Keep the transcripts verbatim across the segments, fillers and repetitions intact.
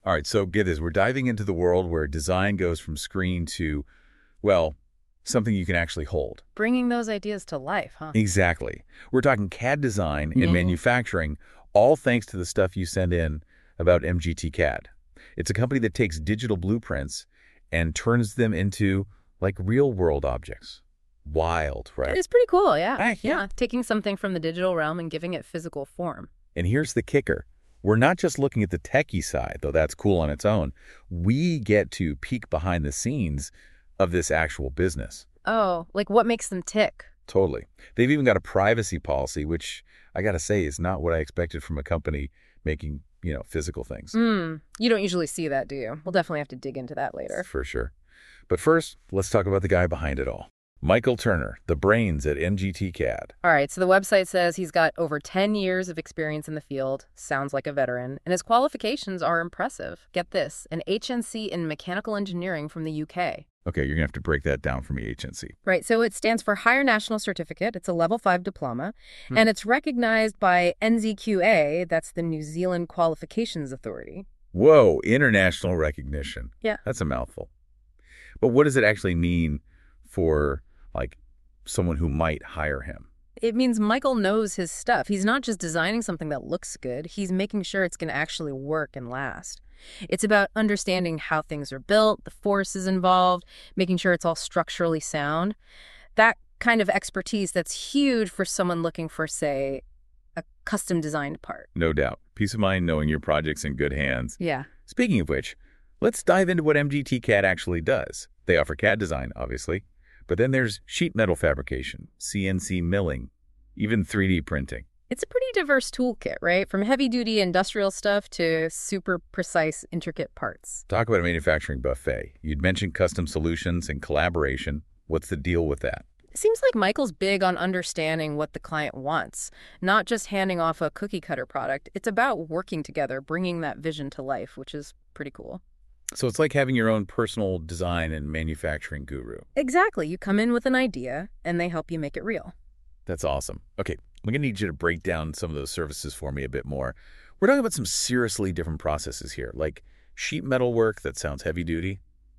All right, so get this. We're diving into the world where design goes from screen to, well, something you can actually hold. Bringing those ideas to life, huh? Exactly. We're talking C A D design and Mhm. manufacturing, all thanks to the stuff you send in about M G T C A D. It's a company that takes digital blueprints and turns them into, like, real-world objects. Wild, right? It's pretty cool, yeah. Heck, yeah. Yeah, taking something from the digital realm and giving it physical form. And here's the kicker. We're not just looking at the techie side, though that's cool on its own. We get to peek behind the scenes of this actual business. Oh, like what makes them tick? Totally. They've even got a privacy policy, which I got to say is not what I expected from a company making, you know, physical things. Mm, you don't usually see that, do you? We'll definitely have to dig into that later. For sure. But first, let's talk about the guy behind it all. Michael Turner, the brains at M G T C A D. All right, so the website says he's got over ten years of experience in the field, sounds like a veteran, and his qualifications are impressive. Get this, an H N C in mechanical engineering from the U K. Okay, you're going to have to break that down for me, H N C. Right, so it stands for Higher National Certificate. It's a level five diploma, Hmm. and it's recognized by N Z Q A, that's the New Zealand Qualifications Authority. Whoa, international recognition. Yeah. That's a mouthful. But what does it actually mean for, like, someone who might hire him? It means Michael knows his stuff. He's not just designing something that looks good. He's making sure it's going to actually work and last. It's about understanding how things are built, the forces involved, making sure it's all structurally sound. That kind of expertise that's huge for someone looking for, say, a custom designed part. No doubt. Peace of mind knowing your project's in good hands. Yeah. Speaking of which, let's dive into what M G T C A D actually does. They offer C A D design, obviously, but then there's sheet metal fabrication, C N C milling, even three D printing. It's a pretty diverse toolkit, right? From heavy-duty industrial stuff to super precise, intricate parts. Talk about a manufacturing buffet. You'd mentioned custom solutions and collaboration. What's the deal with that? It seems like Michael's big on understanding what the client wants, not just handing off a cookie-cutter product. It's about working together, bringing that vision to life, which is pretty cool. So it's like having your own personal design and manufacturing guru. Exactly. You come in with an idea, and they help you make it real. That's awesome. Okay, I'm going to need you to break down some of those services for me a bit more. We're talking about some seriously different processes here, like sheet metal work that sounds heavy duty,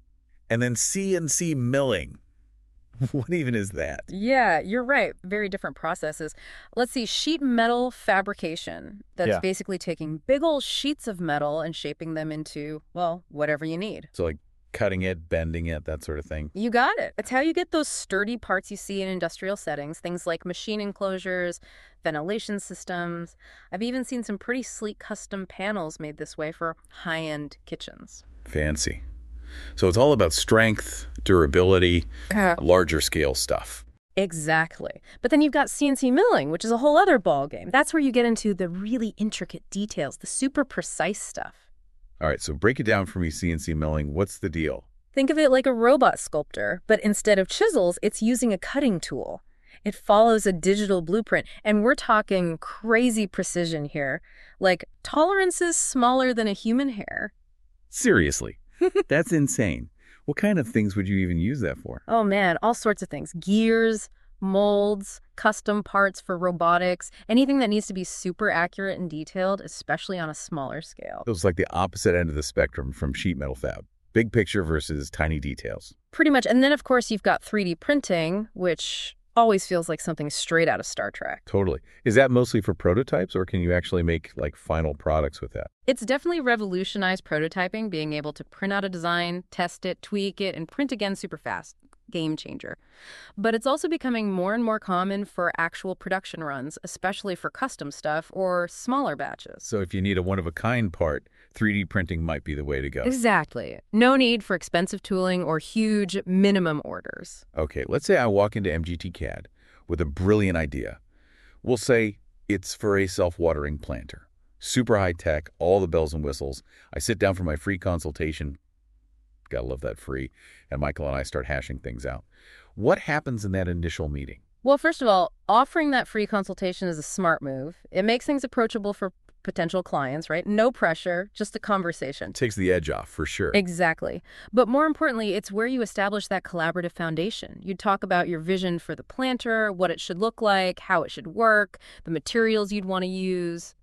and then C N C milling. What even is that? Yeah, you're right. Very different processes. Let's see, sheet metal fabrication. That's Yeah. basically taking big old sheets of metal and shaping them into, well, whatever you need. So like cutting it, bending it, that sort of thing. You got it. It's how you get those sturdy parts you see in industrial settings, things like machine enclosures, ventilation systems. I've even seen some pretty sleek custom panels made this way for high-end kitchens. Fancy. So it's all about strength, durability, larger scale stuff. Exactly. But then you've got C N C milling, which is a whole other ballgame. That's where you get into the really intricate details, the super precise stuff. All right, so break it down for me, C N C milling. What's the deal? Think of it like a robot sculptor, but instead of chisels, it's using a cutting tool. It follows a digital blueprint, and we're talking crazy precision here, like tolerances smaller than a human hair. Seriously, that's insane. What kind of things would you even use that for? Oh man, all sorts of things. Gears, molds, custom parts for robotics, anything that needs to be super accurate and detailed, especially on a smaller scale. It was like the opposite end of the spectrum from sheet metal fab. Big picture versus tiny details. Pretty much. And then, of course, you've got three D printing, which always feels like something straight out of Star Trek. Totally. Is that mostly for prototypes, or can you actually make like final products with that? It's definitely revolutionized prototyping, being able to print out a design, test it, tweak it, and print again super fast. Game changer. But it's also becoming more and more common for actual production runs, especially for custom stuff or smaller batches. So if you need a one-of-a-kind part, three D printing might be the way to go. Exactly. No need for expensive tooling or huge minimum orders. Okay, let's say I walk into M G T C A D with a brilliant idea. We'll say it's for a self-watering planter. Super high-tech, all the bells and whistles. I sit down for my free consultation. Gotta love that free. And Michael and I start hashing things out. What happens in that initial meeting? Well, first of all, offering that free consultation is a smart move. It makes things approachable for potential clients, right? No pressure, just a conversation. Takes the edge off, for sure. Exactly. But more importantly, it's where you establish that collaborative foundation. You talk about your vision for the planter, what it should look like, how it should work, the materials you'd want to use.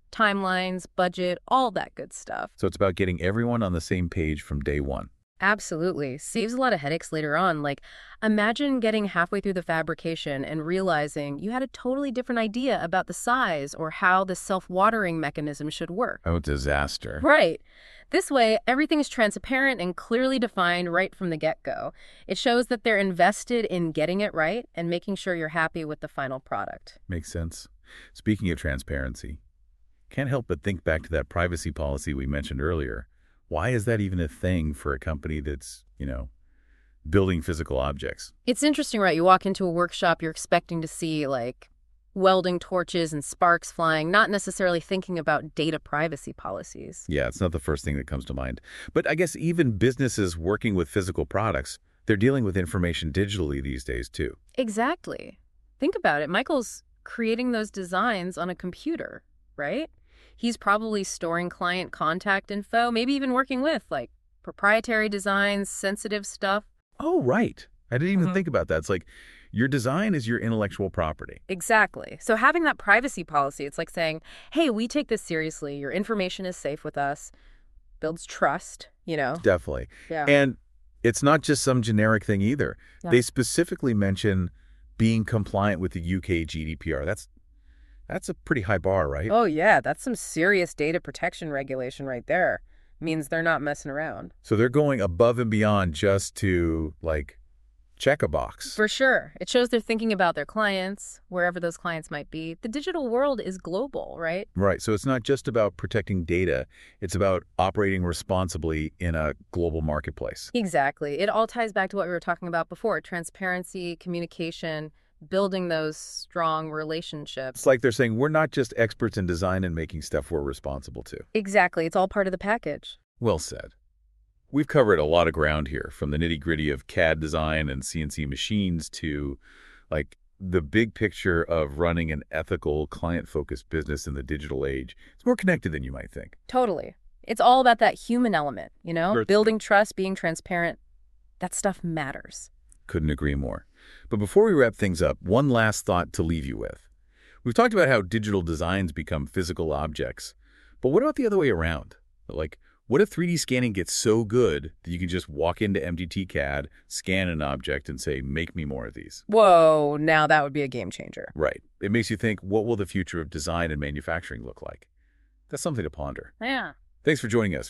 timelines, budget, all that good stuff. So it's about getting everyone on the same page from day one. Absolutely. Saves a lot of headaches later on. Like, imagine getting halfway through the fabrication and realizing you had a totally different idea about the size or how the self-watering mechanism should work. Oh, disaster. Right. This way, everything is transparent and clearly defined right from the get-go. It shows that they're invested in getting it right and making sure you're happy with the final product. Makes sense. Speaking of transparency, can't help but think back to that privacy policy we mentioned earlier. Why is that even a thing for a company that's, you know, building physical objects? It's interesting, right? You walk into a workshop, you're expecting to see, like, welding torches and sparks flying, not necessarily thinking about data privacy policies. Yeah, it's not the first thing that comes to mind. But I guess even businesses working with physical products, they're dealing with information digitally these days, too. Exactly. Think about it. Michael's creating those designs on a computer, right? He's probably storing client contact info, maybe even working with, like, proprietary designs, sensitive stuff. Oh, right. I didn't even Mm-hmm. think about that. It's like your design is your intellectual property. Exactly. So having that privacy policy, it's like saying, hey, we take this seriously. Your information is safe with us. Builds trust, you know? Definitely. Yeah. And it's not just some generic thing either. Yeah. They specifically mention being compliant with the U K G D P R. That's that's a pretty high bar, right? Oh, yeah. That's some serious data protection regulation right there. Means they're not messing around. So they're going above and beyond just to, like, check a box. For sure. It shows they're thinking about their clients, wherever those clients might be. The digital world is global, right? Right. So it's not just about protecting data. It's about operating responsibly in a global marketplace. Exactly. It all ties back to what we were talking about before. Transparency, communication, building those strong relationships. It's like they're saying we're not just experts in design and making stuff we're responsible to. Exactly. It's all part of the package. Well said. We've covered a lot of ground here, from the nitty-gritty of C A D design and C N C machines to, like, the big picture of running an ethical, client-focused business in the digital age. It's more connected than you might think. Totally. It's all about that human element, you know? Sure. Building trust, being transparent. That stuff matters. Couldn't agree more. But before we wrap things up, one last thought to leave you with. We've talked about how digital designs become physical objects. But what about the other way around? Like, what if three D scanning gets so good that you can just walk into M G T C A D, scan an object, and say, make me more of these? Whoa, now that would be a game changer. Right. It makes you think, what will the future of design and manufacturing look like? That's something to ponder. Yeah. Thanks for joining us